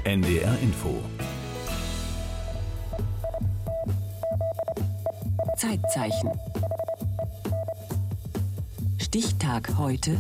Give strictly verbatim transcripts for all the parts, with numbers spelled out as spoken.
N D R Info. Zeitzeichen. Stichtag heute.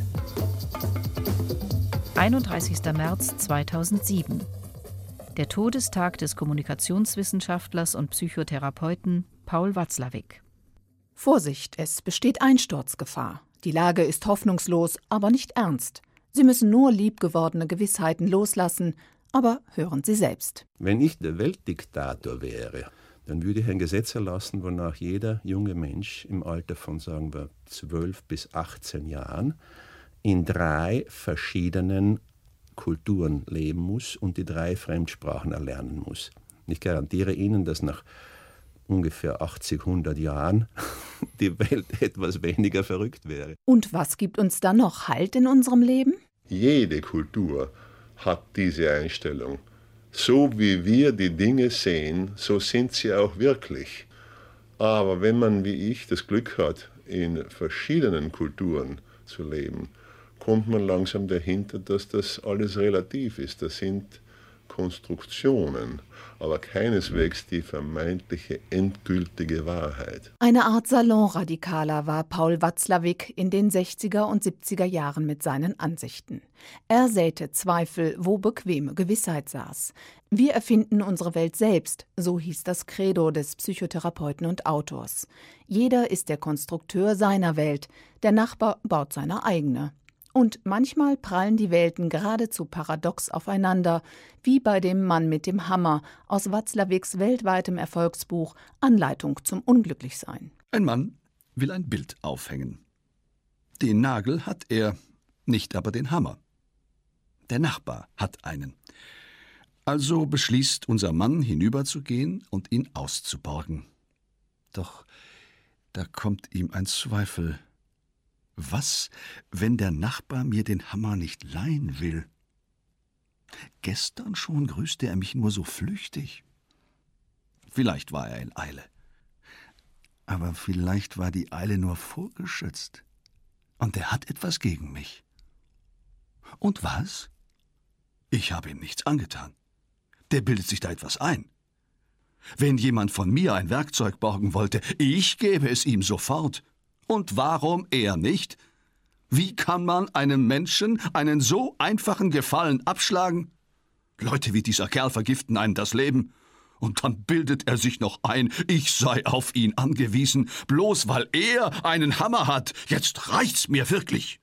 einunddreißigster März zweitausendsieben. Der Todestag des Kommunikationswissenschaftlers und Psychotherapeuten Paul Watzlawick. Vorsicht, es besteht Einsturzgefahr. Die Lage ist hoffnungslos, aber nicht ernst. Sie müssen nur liebgewordene Gewissheiten loslassen, aber hören Sie selbst. Wenn ich der Weltdiktator wäre, dann würde ich ein Gesetz erlassen, wonach jeder junge Mensch im Alter von, sagen wir, zwölf bis achtzehn Jahren in drei verschiedenen Kulturen leben muss und die drei Fremdsprachen erlernen muss. Ich garantiere Ihnen, dass nach ungefähr achtzig, hundert Jahren die Welt etwas weniger verrückt wäre. Und was gibt uns dann noch Halt in unserem Leben? Jede Kultur hat diese Einstellung. So wie wir die Dinge sehen, so sind sie auch wirklich. Aber wenn man wie ich das Glück hat, in verschiedenen Kulturen zu leben, kommt man langsam dahinter, dass das alles relativ ist. Das sind Konstruktionen, aber keineswegs die vermeintliche endgültige Wahrheit. Eine Art Salonradikaler war Paul Watzlawick in den sechziger und siebziger Jahren mit seinen Ansichten. Er säte Zweifel, wo bequeme Gewissheit saß. Wir erfinden unsere Welt selbst, so hieß das Credo des Psychotherapeuten und Autors. Jeder ist der Konstrukteur seiner Welt, der Nachbar baut seine eigene. Und manchmal prallen die Welten geradezu paradox aufeinander, wie bei dem Mann mit dem Hammer aus Watzlawicks weltweitem Erfolgsbuch Anleitung zum Unglücklichsein. Ein Mann will ein Bild aufhängen. Den Nagel hat er, nicht aber den Hammer. Der Nachbar hat einen. Also beschließt unser Mann, hinüberzugehen und ihn auszuborgen. Doch da kommt ihm ein Zweifel. Was, wenn der Nachbar mir den Hammer nicht leihen will? Gestern schon grüßte er mich nur so flüchtig. Vielleicht war er in Eile. Aber vielleicht war die Eile nur vorgeschützt. Und er hat etwas gegen mich. Und was? Ich habe ihm nichts angetan. Der bildet sich da etwas ein. Wenn jemand von mir ein Werkzeug borgen wollte, ich gäbe es ihm sofort. Und warum er nicht? Wie kann man einem Menschen einen so einfachen Gefallen abschlagen? Leute wie dieser Kerl vergiften einem das Leben. Und dann bildet er sich noch ein, ich sei auf ihn angewiesen, bloß weil er einen Hammer hat. Jetzt reicht's mir wirklich.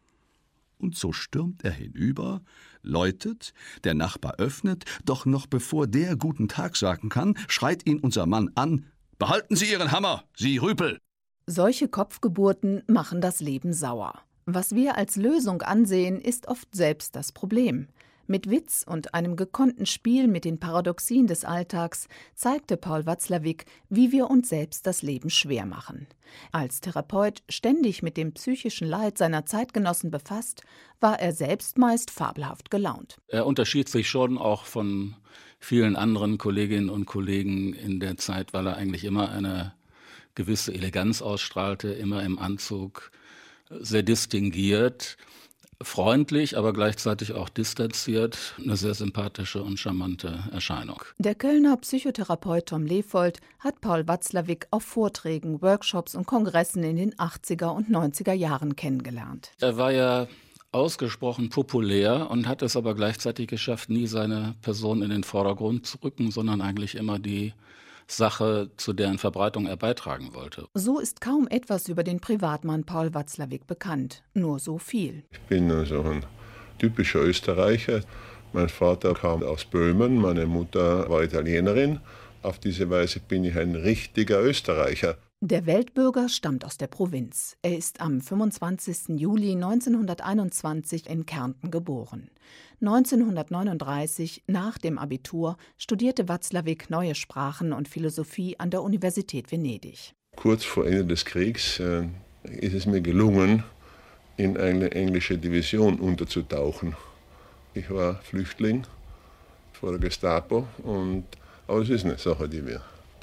Und so stürmt er hinüber, läutet, der Nachbar öffnet, doch noch bevor der guten Tag sagen kann, schreit ihn unser Mann an, »Behalten Sie Ihren Hammer, Sie Rüpel!« Solche Kopfgeburten machen das Leben sauer. Was wir als Lösung ansehen, ist oft selbst das Problem. Mit Witz und einem gekonnten Spiel mit den Paradoxien des Alltags zeigte Paul Watzlawick, wie wir uns selbst das Leben schwer machen. Als Therapeut, ständig mit dem psychischen Leid seiner Zeitgenossen befasst, war er selbst meist fabelhaft gelaunt. Er unterschied sich schon auch von vielen anderen Kolleginnen und Kollegen in der Zeit, weil er eigentlich immer eine gewisse Eleganz ausstrahlte, immer im Anzug, sehr distinguiert, freundlich, aber gleichzeitig auch distanziert, eine sehr sympathische und charmante Erscheinung. Der Kölner Psychotherapeut Tom Lefold hat Paul Watzlawick auf Vorträgen, Workshops und Kongressen in den achtziger und neunziger Jahren kennengelernt. Er war ja ausgesprochen populär und hat es aber gleichzeitig geschafft, nie seine Person in den Vordergrund zu rücken, sondern eigentlich immer die Sache, zu deren Verbreitung er beitragen wollte. So ist kaum etwas über den Privatmann Paul Watzlawick bekannt, nur so viel. Ich bin also ein typischer Österreicher. Mein Vater kam aus Böhmen, meine Mutter war Italienerin. Auf diese Weise bin ich ein richtiger Österreicher. Der Weltbürger stammt aus der Provinz. Er ist am fünfundzwanzigsten Juli neunzehnhunderteinundzwanzig in Kärnten geboren. neunzehnhundertneununddreißig, nach dem Abitur, studierte Watzlawick Neue Sprachen und Philosophie an der Universität Venedig. Kurz vor Ende des Kriegs äh, ist es mir gelungen, in eine englische Division unterzutauchen. Ich war Flüchtling vor der Gestapo, und, aber es ist eine Sache, die wir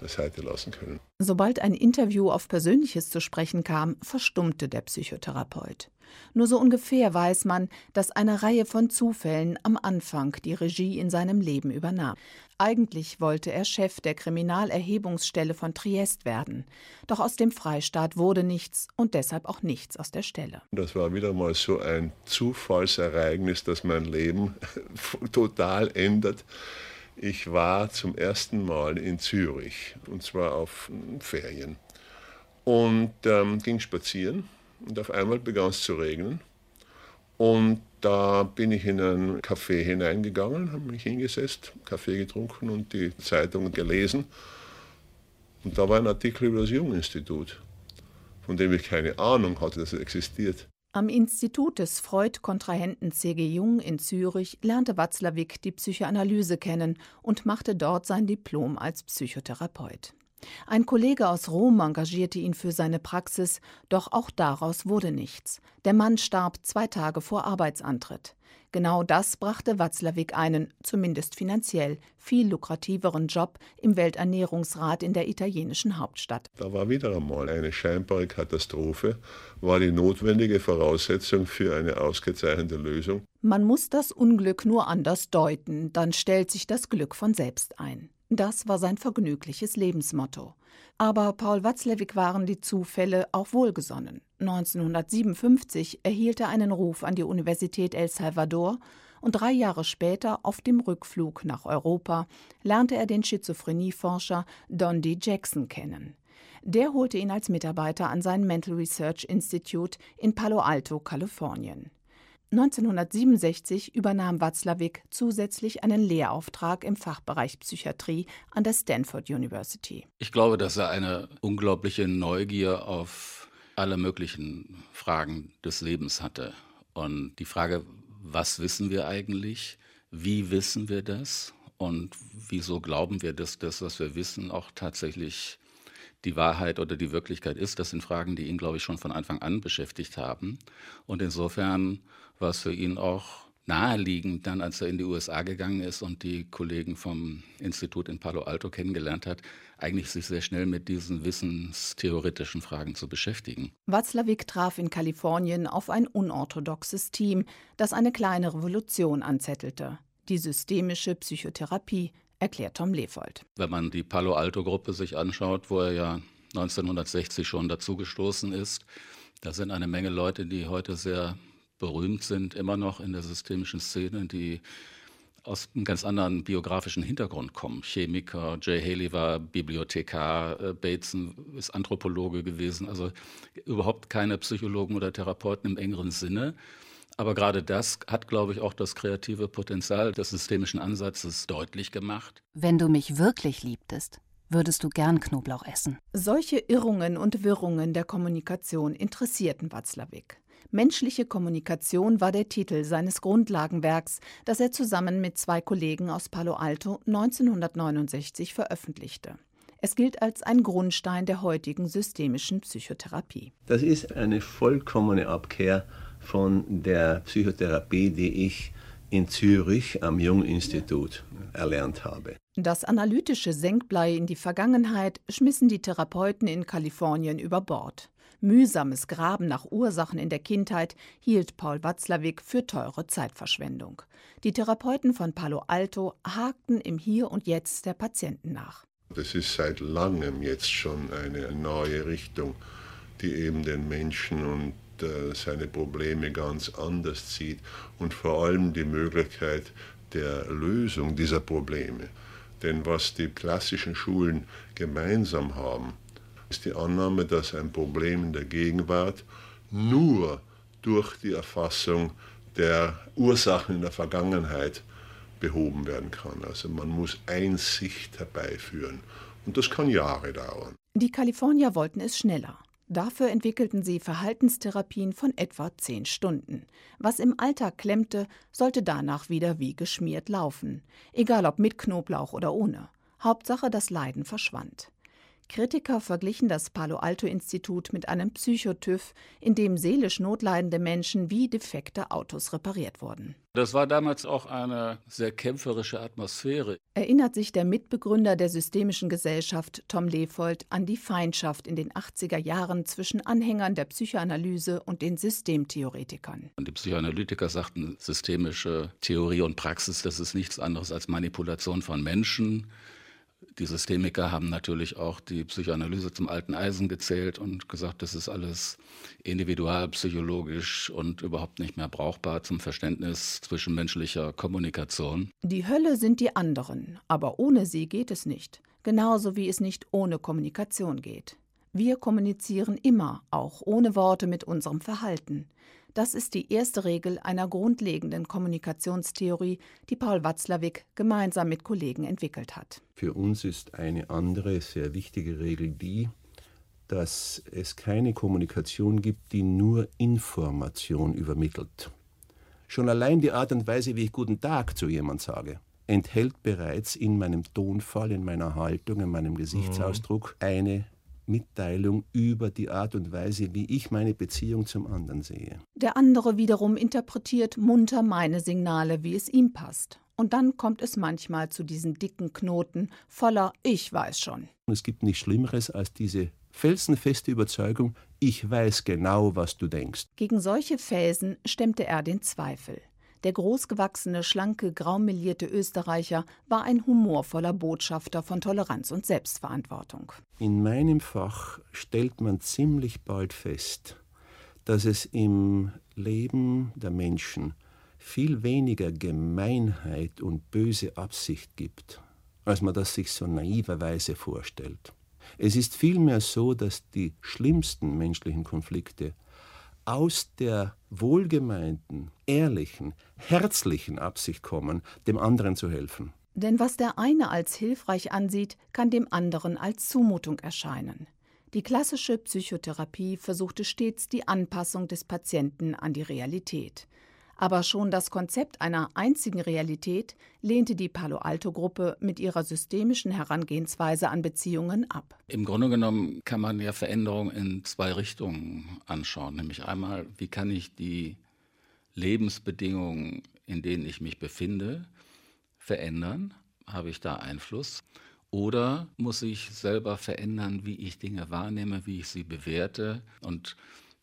beiseite lassen können. Sobald ein Interview auf Persönliches zu sprechen kam, verstummte der Psychotherapeut. Nur so ungefähr weiß man, dass eine Reihe von Zufällen am Anfang die Regie in seinem Leben übernahm. Eigentlich wollte er Chef der Kriminalerhebungsstelle von Triest werden. Doch aus dem Freistaat wurde nichts und deshalb auch nichts aus der Stelle. Das war wieder mal so ein Zufallsereignis, das mein Leben total ändert. Ich war zum ersten Mal in Zürich, und zwar auf Ferien, und ähm, ging spazieren, und auf einmal begann es zu regnen, und da bin ich in ein Café hineingegangen, habe mich hingesetzt, Kaffee getrunken und die Zeitung gelesen, und da war ein Artikel über das Jung-Institut, von dem ich keine Ahnung hatte, dass es existiert. Am Institut des Freud-Kontrahenten C G Jung in Zürich lernte Watzlawick die Psychoanalyse kennen und machte dort sein Diplom als Psychotherapeut. Ein Kollege aus Rom engagierte ihn für seine Praxis, doch auch daraus wurde nichts. Der Mann starb zwei Tage vor Arbeitsantritt. Genau das brachte Watzlawick einen, zumindest finanziell, viel lukrativeren Job im Welternährungsrat in der italienischen Hauptstadt. Da war wieder einmal eine scheinbare Katastrophe, war die notwendige Voraussetzung für eine ausgezeichnete Lösung. Man muss das Unglück nur anders deuten, dann stellt sich das Glück von selbst ein. Das war sein vergnügliches Lebensmotto. Aber Paul Watzlawick waren die Zufälle auch wohlgesonnen. neunzehnhundertsiebenundfünfzig erhielt er einen Ruf an die Universität El Salvador und drei Jahre später, auf dem Rückflug nach Europa, lernte er den Schizophrenieforscher Don D. Jackson kennen. Der holte ihn als Mitarbeiter an sein Mental Research Institute in Palo Alto, Kalifornien. neunzehnhundertsiebenundsechzig übernahm Watzlawick zusätzlich einen Lehrauftrag im Fachbereich Psychiatrie an der Stanford University. Ich glaube, dass er eine unglaubliche Neugier auf alle möglichen Fragen des Lebens hatte. Und die Frage, was wissen wir eigentlich, wie wissen wir das und wieso glauben wir, dass das, was wir wissen, auch tatsächlich die Wahrheit oder die Wirklichkeit ist, das sind Fragen, die ihn, glaube ich, schon von Anfang an beschäftigt haben. Und insofern war es für ihn auch naheliegend, dann, als er in die U S A gegangen ist und die Kollegen vom Institut in Palo Alto kennengelernt hat, eigentlich sich sehr schnell mit diesen wissenstheoretischen Fragen zu beschäftigen. Watzlawick traf in Kalifornien auf ein unorthodoxes Team, das eine kleine Revolution anzettelte: die systemische Psychotherapie, erklärt Tom Lefold. Wenn man die Palo Alto-Gruppe sich anschaut, wo er ja neunzehnhundertsechzig schon dazugestoßen ist, da sind eine Menge Leute, die heute sehr berühmt sind, immer noch in der systemischen Szene, die aus einem ganz anderen biografischen Hintergrund kommen. Chemiker, Jay Haley war Bibliothekar, Bateson ist Anthropologe gewesen, also überhaupt keine Psychologen oder Therapeuten im engeren Sinne. Aber gerade das hat, glaube ich, auch das kreative Potenzial des systemischen Ansatzes deutlich gemacht. Wenn du mich wirklich liebtest, würdest du gern Knoblauch essen. Solche Irrungen und Wirrungen der Kommunikation interessierten Watzlawick. Menschliche Kommunikation war der Titel seines Grundlagenwerks, das er zusammen mit zwei Kollegen aus Palo Alto neunzehnhundertneunundsechzig veröffentlichte. Es gilt als ein Grundstein der heutigen systemischen Psychotherapie. Das ist eine vollkommene Abkehr von der Psychotherapie, die ich in Zürich am Jung-Institut erlernt habe. Das analytische Senkblei in die Vergangenheit schmissen die Therapeuten in Kalifornien über Bord. Mühsames Graben nach Ursachen in der Kindheit hielt Paul Watzlawick für teure Zeitverschwendung. Die Therapeuten von Palo Alto hakten im Hier und Jetzt der Patienten nach. Das ist seit langem jetzt schon eine neue Richtung, die eben den Menschen und äh, seine Probleme ganz anders sieht und vor allem die Möglichkeit der Lösung dieser Probleme. Denn was die klassischen Schulen gemeinsam haben, ist die Annahme, dass ein Problem in der Gegenwart nur durch die Erfassung der Ursachen in der Vergangenheit behoben werden kann. Also man muss Einsicht herbeiführen und das kann Jahre dauern. Die Kalifornier wollten es schneller. Dafür entwickelten sie Verhaltenstherapien von etwa zehn Stunden. Was im Alltag klemmte, sollte danach wieder wie geschmiert laufen. Egal ob mit Knoblauch oder ohne. Hauptsache, das Leiden verschwand. Kritiker verglichen das Palo-Alto-Institut mit einem Psychotüv, in dem seelisch notleidende Menschen wie defekte Autos repariert wurden. Das war damals auch eine sehr kämpferische Atmosphäre. Erinnert sich der Mitbegründer der Systemischen Gesellschaft, Tom Lefold, an die Feindschaft in den achtziger Jahren zwischen Anhängern der Psychoanalyse und den Systemtheoretikern. Und die Psychoanalytiker sagten, systemische Theorie und Praxis, das ist nichts anderes als Manipulation von Menschen. Die Systemiker haben natürlich auch die Psychoanalyse zum alten Eisen gezählt und gesagt, das ist alles individualpsychologisch und überhaupt nicht mehr brauchbar zum Verständnis zwischenmenschlicher Kommunikation. Die Hölle sind die anderen, aber ohne sie geht es nicht. Genauso wie es nicht ohne Kommunikation geht. Wir kommunizieren immer, auch ohne Worte, mit unserem Verhalten. Das ist die erste Regel einer grundlegenden Kommunikationstheorie, die Paul Watzlawick gemeinsam mit Kollegen entwickelt hat. Für uns ist eine andere, sehr wichtige Regel die, dass es keine Kommunikation gibt, die nur Information übermittelt. Schon allein die Art und Weise, wie ich Guten Tag zu jemandem sage, enthält bereits in meinem Tonfall, in meiner Haltung, in meinem Gesichtsausdruck eine Mitteilung über die Art und Weise, wie ich meine Beziehung zum anderen sehe. Der andere wiederum interpretiert munter meine Signale, wie es ihm passt. Und dann kommt es manchmal zu diesen dicken Knoten voller Ich weiß schon. Es gibt nichts Schlimmeres als diese felsenfeste Überzeugung, ich weiß genau, was du denkst. Gegen solche Felsen stemmte er den Zweifel. Der großgewachsene, schlanke, graumelierte Österreicher war ein humorvoller Botschafter von Toleranz und Selbstverantwortung. In meinem Fach stellt man ziemlich bald fest, dass es im Leben der Menschen viel weniger Gemeinheit und böse Absicht gibt, als man das sich so naiverweise vorstellt. Es ist vielmehr so, dass die schlimmsten menschlichen Konflikte aus der wohlgemeinten, ehrlichen, herzlichen Absicht kommen, dem anderen zu helfen. Denn was der eine als hilfreich ansieht, kann dem anderen als Zumutung erscheinen. Die klassische Psychotherapie versuchte stets die Anpassung des Patienten an die Realität. Aber schon das Konzept einer einzigen Realität lehnte die Palo-Alto-Gruppe mit ihrer systemischen Herangehensweise an Beziehungen ab. Im Grunde genommen kann man ja Veränderungen in zwei Richtungen anschauen. Nämlich einmal, wie kann ich die Lebensbedingungen, in denen ich mich befinde, verändern? Habe ich da Einfluss? Oder muss ich selber verändern, wie ich Dinge wahrnehme, wie ich sie bewerte? Und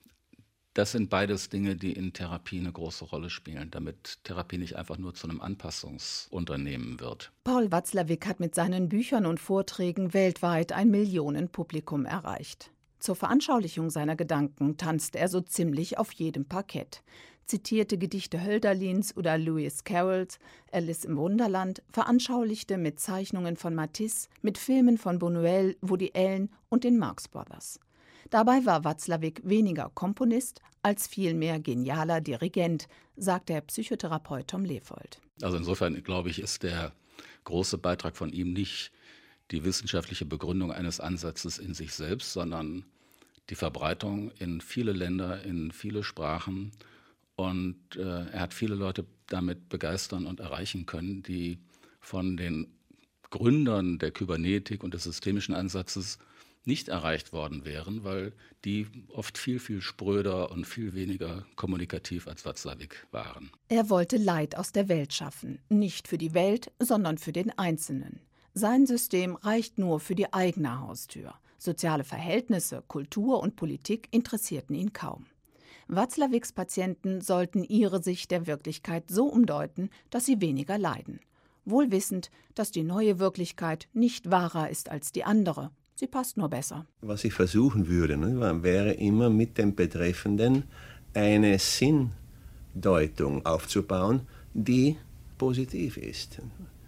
das sind beides Dinge, die in Therapie eine große Rolle spielen, damit Therapie nicht einfach nur zu einem Anpassungsunternehmen wird. Paul Watzlawick hat mit seinen Büchern und Vorträgen weltweit ein Millionenpublikum erreicht. Zur Veranschaulichung seiner Gedanken tanzt er so ziemlich auf jedem Parkett, zitierte Gedichte Hölderlins oder Lewis Carrolls, Alice im Wunderland, veranschaulichte mit Zeichnungen von Matisse, mit Filmen von Buñuel, Woody Allen und den Marx Brothers. Dabei war Watzlawick weniger Komponist als vielmehr genialer Dirigent, sagt der Psychotherapeut Tom Lefold. Also insofern, glaube ich, ist der große Beitrag von ihm nicht die wissenschaftliche Begründung eines Ansatzes in sich selbst, sondern die Verbreitung in viele Länder, in viele Sprachen. Und äh, er hat viele Leute damit begeistern und erreichen können, die von den Gründern der Kybernetik und des systemischen Ansatzes nicht erreicht worden wären, weil die oft viel, viel spröder und viel weniger kommunikativ als Watzlawick waren. Er wollte Leid aus der Welt schaffen, nicht für die Welt, sondern für den Einzelnen. Sein System reicht nur für die eigene Haustür. Soziale Verhältnisse, Kultur und Politik interessierten ihn kaum. Watzlawicks Patienten sollten ihre Sicht der Wirklichkeit so umdeuten, dass sie weniger leiden. Wohl wissend, dass die neue Wirklichkeit nicht wahrer ist als die andere. Sie passt nur besser. Was ich versuchen würde, ne, wäre immer mit dem Betreffenden eine Sinndeutung aufzubauen, die positiv ist,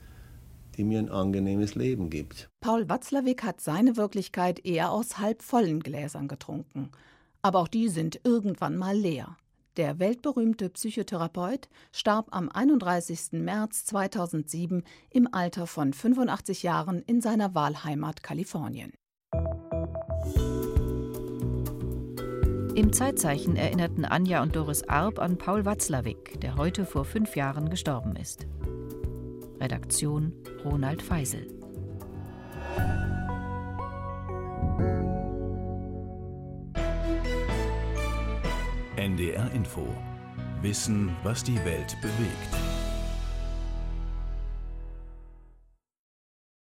die mir ein angenehmes Leben gibt. Paul Watzlawick hat seine Wirklichkeit eher aus halb vollen Gläsern getrunken. Aber auch die sind irgendwann mal leer. Der weltberühmte Psychotherapeut starb am einunddreißigsten März zweitausendsieben im Alter von fünfundachtzig Jahren in seiner Wahlheimat Kalifornien. Im Zeitzeichen erinnerten Anja und Doris Arp an Paul Watzlawick, der heute vor fünf Jahren gestorben ist. Redaktion Ronald Feisel. N D R Info. Wissen, was die Welt bewegt.